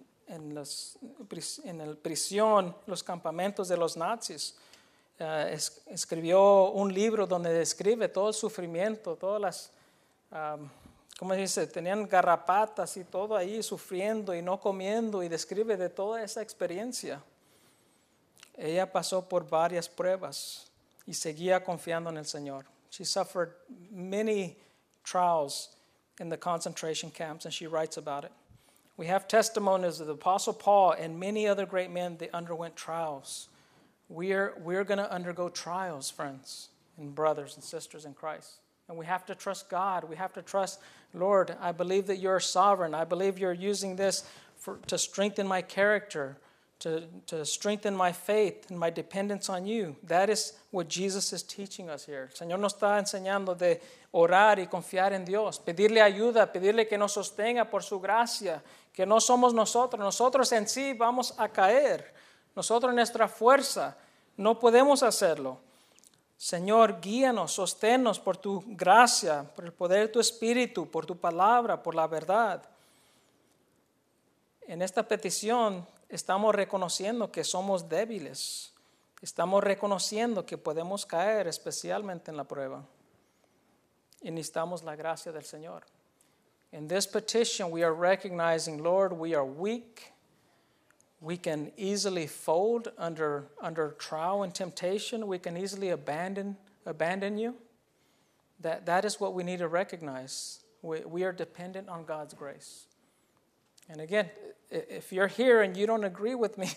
el prisión, los campamentos de los nazis. Escribió un libro donde describe todo el sufrimiento, todas las... ¿cómo se dice? Tenían garrapatas y todo ahí sufriendo y no comiendo, y describe de toda esa experiencia. Ella pasó por varias pruebas y seguía confiando en el Señor. She suffered many trials in the concentration camps, and she writes about it. We have testimonies of the Apostle Paul and many other great men that underwent trials. We're going to undergo trials, friends and brothers and sisters in Christ. And we have to trust God. We have to trust, Lord, I believe that you're sovereign. I believe you're using this to strengthen my character, to strengthen my faith and my dependence on you. That is what Jesus is teaching us here. El Señor nos está enseñando de orar y confiar en Dios, pedirle ayuda, pedirle que nos sostenga por su gracia, que no somos nosotros. Nosotros en sí vamos a caer. Nosotros en nuestra fuerza no podemos hacerlo. Señor, guíanos, sosténnos por tu gracia, por el poder de tu Espíritu, por tu palabra, por la verdad. En esta petición estamos reconociendo que somos débiles. Estamos reconociendo que podemos caer, especialmente en la prueba. Y necesitamos la gracia del Señor. In this petition, we are recognizing, Lord, we are weak. We can easily fold under trial and temptation. We can easily abandon you. That is what we need to recognize. We are dependent on God's grace. And again, if you're here and you don't agree with me,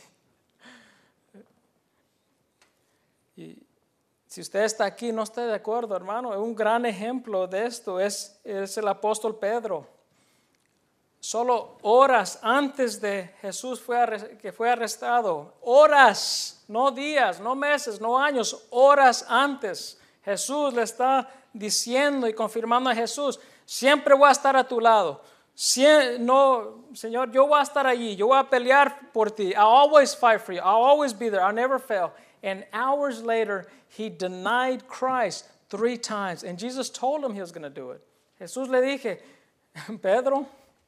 si usted está aquí y no está de acuerdo, hermano, un gran ejemplo de esto es el apóstol Pedro. solo horas antes de Jesús que fue arrestado, horas, no días, no meses, no años, horas antes, Jesús le está diciendo y confirmando a Jesús, siempre voy a estar a tu lado. No, Señor, yo voy a estar allí, yo voy a pelear por ti. I'll always fight for you, I'll always be there, I'll never fail. And hours later, he denied Christ 3 times. And Jesus told him he was going to do it. Jesús le dije, Pedro,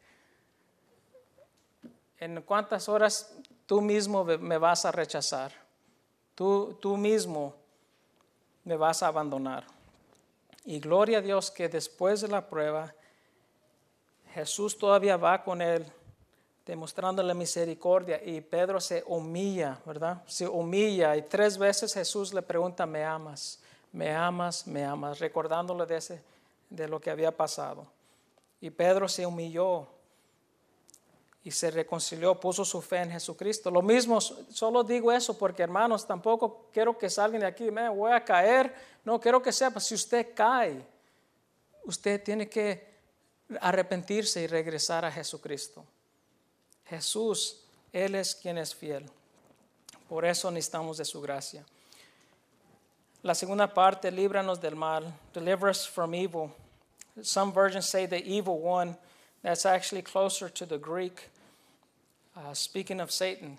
¿en cuántas horas tú mismo me vas a rechazar? Tú mismo me vas a abandonar. Y gloria a Dios que después de la prueba, Jesús todavía va con él, demostrándole misericordia, y Pedro se humilla, ¿verdad? Se humilla, y 3 veces Jesús le pregunta, ¿me amas? ¿Me amas? ¿Me amas? Recordándole de lo que había pasado. Y Pedro se humilló y se reconcilió, puso su fe en Jesucristo. Lo mismo, solo digo eso porque, hermanos, tampoco quiero que salgan de aquí, me voy a caer. No, quiero que sepa, si usted cae, usted tiene que arrepentirse y regresar a Jesucristo. Jesús, Él es quien es fiel. Por eso necesitamos de su gracia. La segunda parte, líbranos del mal, deliver us from evil. Some versions say the evil one. That's actually closer to the Greek. Speaking of Satan,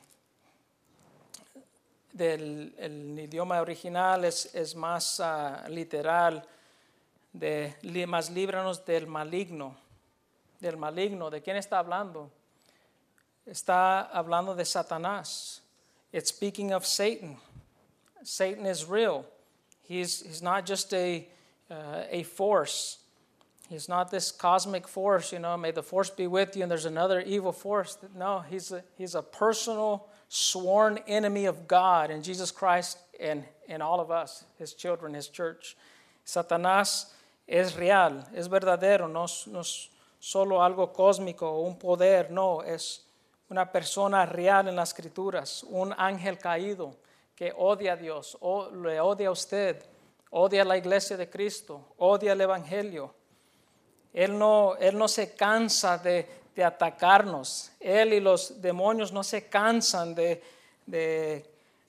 el idioma original es más literal, más líbranos del maligno. Del maligno, ¿de quién está hablando? Está hablando de Satanás. It's speaking of Satan. Satan is real. He's not just a force. He's not this cosmic force, may the force be with you and there's another evil force. No, he's a personal, sworn enemy of God and Jesus Christ and all of us, his children, his church. Satanás es real, es verdadero, no solo algo cósmico o un poder, no, es una persona real en las Escrituras, un ángel caído que odia a Dios, o le odia a usted, odia a la iglesia de Cristo, odia el Evangelio. Él no se cansa de atacarnos. Él y los demonios no se cansan de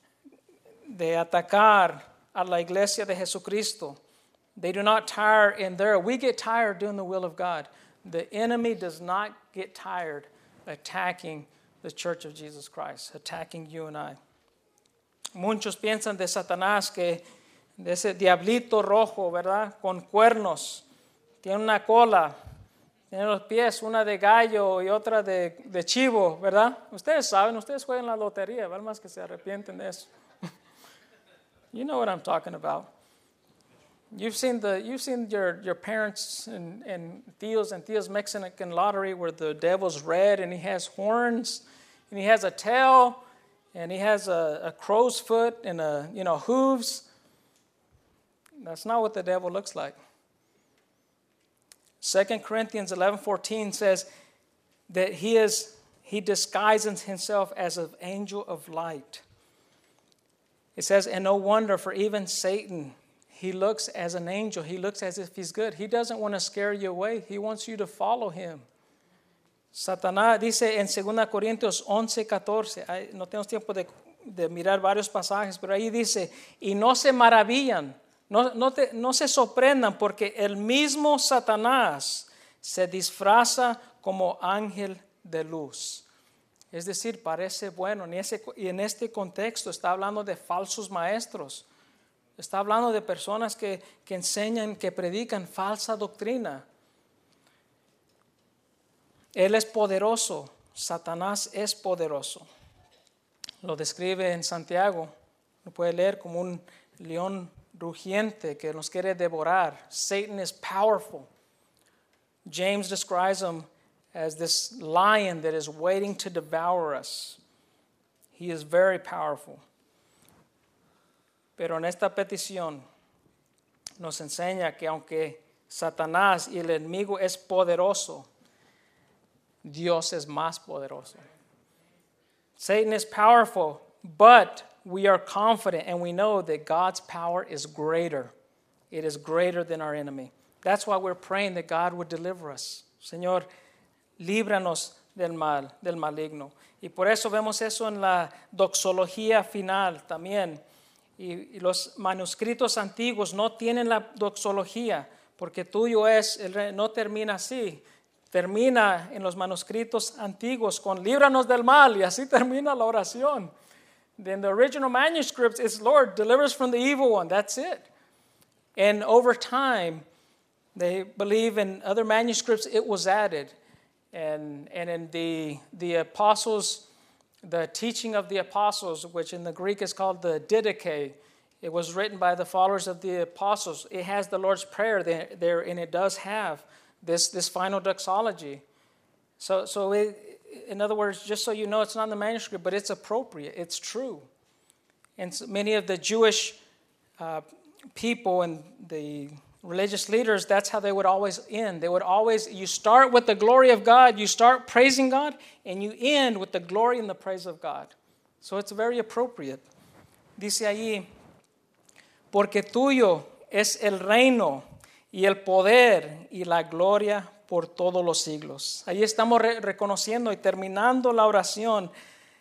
atacar a la iglesia de Jesucristo. They do not tire in there. We get tired doing the will of God. The enemy does not get tired attacking the church of Jesus Christ, attacking you and I. Muchos piensan de Satanás que de ese diablito rojo, ¿verdad? Con cuernos. Tiene una cola, tiene los pies, una de gallo y otra de chivo, ¿verdad? Ustedes saben, ustedes juegan la lotería, ¿verdad? Más que se arrepienten de eso. You know what I'm talking about. You've seen your parents and tíos Mexican lottery where the devil's red and he has horns and he has a tail and he has a crow's foot and hooves. That's not what the devil looks like. 2 Corinthians 11:14 says that he disguises himself as an angel of light. It says, and no wonder, for even Satan, he looks as an angel. He looks as if he's good. He doesn't want to scare you away. He wants you to follow him. Satanás dice en 2 Corintios 11:14, no tenemos tiempo de mirar varios pasajes, pero ahí dice, y no se maravillan, no se sorprendan, porque el mismo Satanás se disfraza como ángel de luz. Es decir, parece bueno, y en este contexto está hablando de falsos maestros. Está hablando de personas que enseñan, que predican falsa doctrina. Él es poderoso, Satanás es poderoso. Lo describe en Santiago, lo puede leer como un león rugiente que nos quiere devorar. Satan is powerful. James describes him as this lion that is waiting to devour us. He is very powerful. Pero en esta petición nos enseña que aunque Satanás y el enemigo es poderoso, Dios es más poderoso. Satan is powerful, but we are confident and we know that God's power is greater. It is greater than our enemy. That's why we're praying that God would deliver us. Señor, líbranos del mal, del maligno. Y por eso vemos eso en la doxología final también. Y los manuscritos antiguos no tienen la doxología, porque tuyo es el rey. No termina así. Termina en los manuscritos antiguos con líbranos del mal, y así termina la oración. In the original manuscripts, it's Lord, deliver us from the evil one. That's it. And over time, they believe in other manuscripts it was added. And in the apostles, the teaching of the apostles, which in the Greek is called the Didache, it was written by the followers of the apostles. It has the Lord's Prayer there, and it does have this final doxology. So in other words, just so you know, it's not in the manuscript, but it's appropriate. It's true. And so many of the Jewish people and the religious leaders, that's how they would always end. They would always, you start with the glory of God, you start praising God, and you end with the glory and the praise of God. So it's very appropriate. Dice allí, porque tuyo es el reino y el poder y la gloria por todos los siglos. Ahí estamos reconociendo y terminando la oración,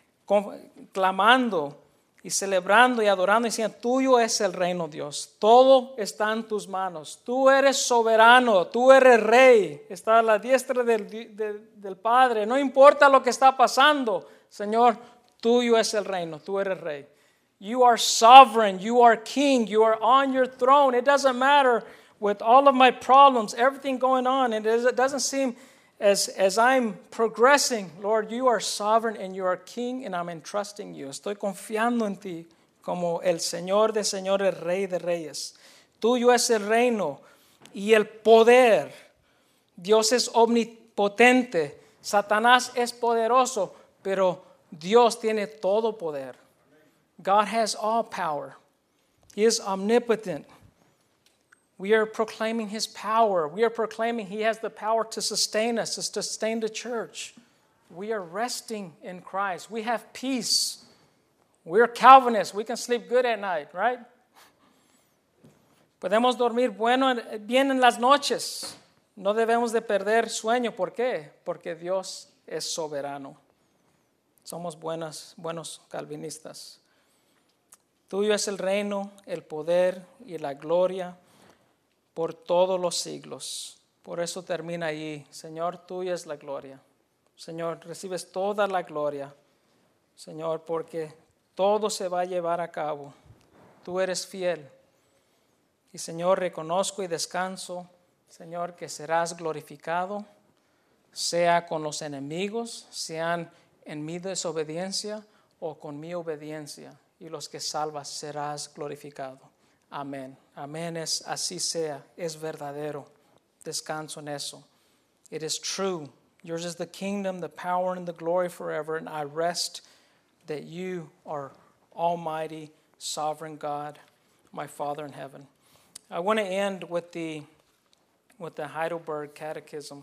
clamando y celebrando y adorando y diciendo, tuyo es el reino, Dios. Todo está en tus manos. Tú eres soberano, tú eres rey. Está a la diestra del Padre. No importa lo que está pasando, Señor, tuyo es el reino, tú eres rey. You are sovereign, you are king, you are on your throne. It doesn't matter with all of my problems, everything going on, and it doesn't seem as I'm progressing, Lord, you are sovereign and you are king, and I'm entrusting you. Estoy confiando en ti como el Señor de señores, Rey de reyes. Tuyo es el reino y el poder. Dios es omnipotente. Satanás es poderoso, pero Dios tiene todo poder. God has all power. He is omnipotent. We are proclaiming His power. We are proclaiming He has the power to sustain us, to sustain the church. We are resting in Christ. We have peace. We're Calvinists. We can sleep good at night, right? Podemos dormir bien en las noches. No debemos de perder sueño. ¿Por qué? Porque Dios es soberano. Somos buenos calvinistas. Tuyo es el reino, el poder y la gloria por todos los siglos. Por eso termina ahí. Señor, tuya es la gloria. Señor, recibes toda la gloria. Señor, porque todo se va a llevar a cabo. Tú eres fiel. Y Señor, reconozco y descanso, Señor, que serás glorificado, sea con los enemigos, sean en mi desobediencia o con mi obediencia. Y los que salvas serás glorificado. Amén. Amén. Así sea. Es verdadero. Descanso en eso. It is true. Yours is the kingdom, the power, and the glory forever. And I rest that you are Almighty, sovereign God, my Father in heaven. I want to end with the Heidelberg Catechism.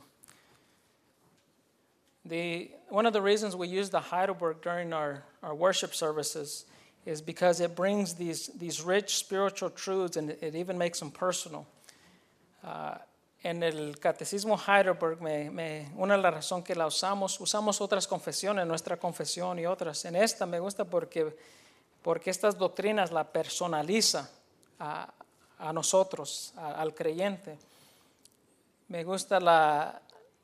One of the reasons we use the Heidelberg during our worship services is because it brings these rich spiritual truths, and it even makes them personal. En el Catecismo Heidelberg, una de las razones que la usamos otras confesiones, nuestra confesión y otras. En esta me gusta porque estas doctrinas la personaliza a nosotros, al creyente. Me gusta la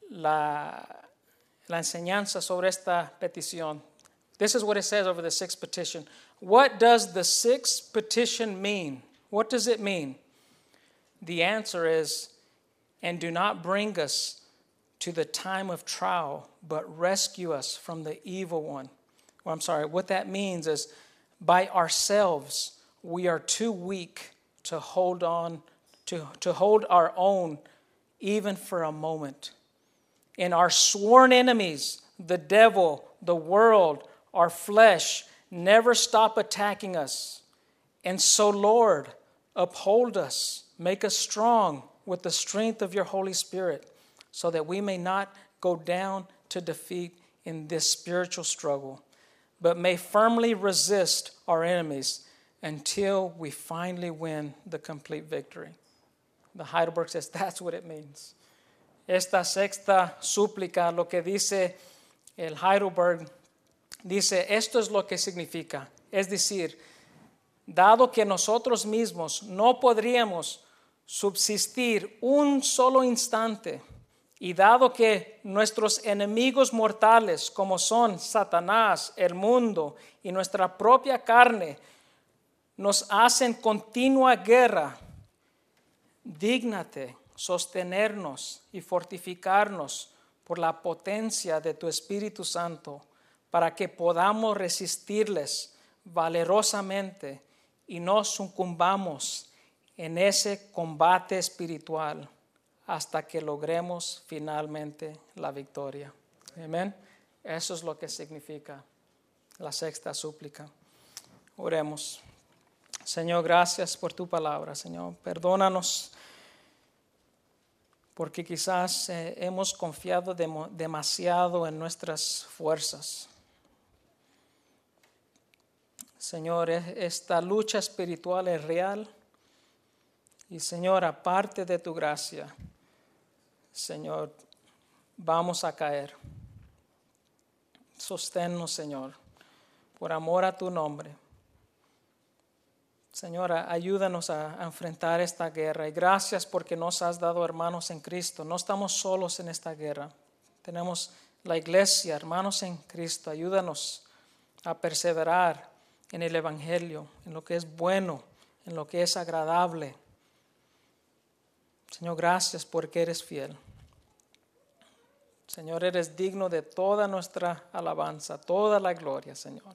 enseñanza sobre esta petición. This is what it says over the sixth petition. What does the sixth petition mean? What does it mean? The answer is, and do not bring us to the time of trial, but rescue us from the evil one. Well, I'm sorry, what that means is, by ourselves, we are too weak to hold on, to hold our own, even for a moment. And our sworn enemies, the devil, the world, our flesh, never stop attacking us. And so, Lord, uphold us, make us strong with the strength of your Holy Spirit, so that we may not go down to defeat in this spiritual struggle, but may firmly resist our enemies until we finally win the complete victory. The Heidelberg says that's what it means. esta sexta súplica, lo que dice el Heidelberg, dice, esto es lo que significa. Es decir, dado que nosotros mismos no podríamos subsistir un solo instante, y dado que nuestros enemigos mortales, como son Satanás, el mundo y nuestra propia carne, nos hacen continua guerra, dígnate sostenernos y fortificarnos por la potencia de tu Espíritu Santo, para que podamos resistirles valerosamente y no sucumbamos en ese combate espiritual hasta que logremos finalmente la victoria. Amén. Eso es lo que significa la sexta súplica. Oremos. Señor, gracias por tu palabra. Señor, perdónanos porque quizás hemos confiado demasiado en nuestras fuerzas. Señor, esta lucha espiritual es real. Y Señor, aparte de tu gracia, Señor, vamos a caer. Sosténnos, Señor, por amor a tu nombre. Señor, ayúdanos a enfrentar esta guerra. Y gracias porque nos has dado hermanos en Cristo. No estamos solos en esta guerra. Tenemos la iglesia, hermanos en Cristo. Ayúdanos a perseverar en el Evangelio, en lo que es bueno, en lo que es agradable. Señor, gracias porque eres fiel. Señor, eres digno de toda nuestra alabanza, toda la gloria, Señor.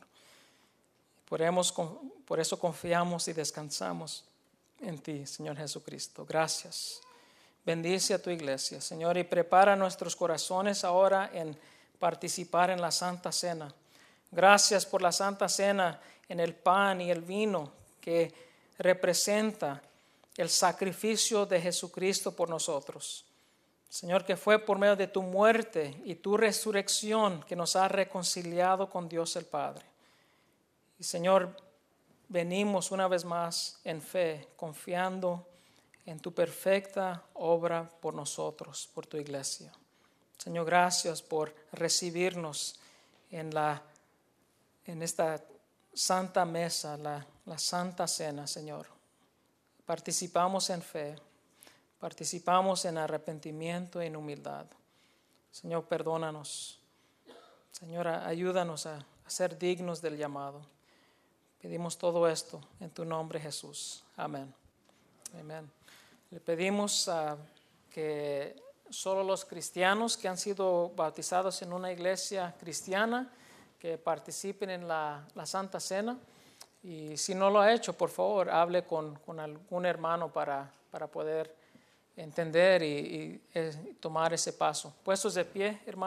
Por eso confiamos y descansamos en ti, Señor Jesucristo. Gracias. Bendice a tu iglesia, Señor, y prepara nuestros corazones ahora en participar en la Santa Cena. Gracias por la Santa Cena en el pan y el vino que representa el sacrificio de Jesucristo por nosotros. Señor, que fue por medio de tu muerte y tu resurrección que nos ha reconciliado con Dios el Padre. Y Señor, venimos una vez más en fe, confiando en tu perfecta obra por nosotros, por tu iglesia. Señor, gracias por recibirnos en esta santa mesa, la Santa Cena, Señor. Participamos en fe, participamos en arrepentimiento y en humildad. Señor, perdónanos. Señor, ayúdanos a ser dignos del llamado. Pedimos todo esto en tu nombre, Jesús. Amén. Amén. Le pedimos que solo los cristianos que han sido bautizados en una iglesia cristiana que participen en la Santa Cena. Y si no lo ha hecho, por favor, hable con algún hermano para poder entender y tomar ese paso. Puestos de pie, hermanos.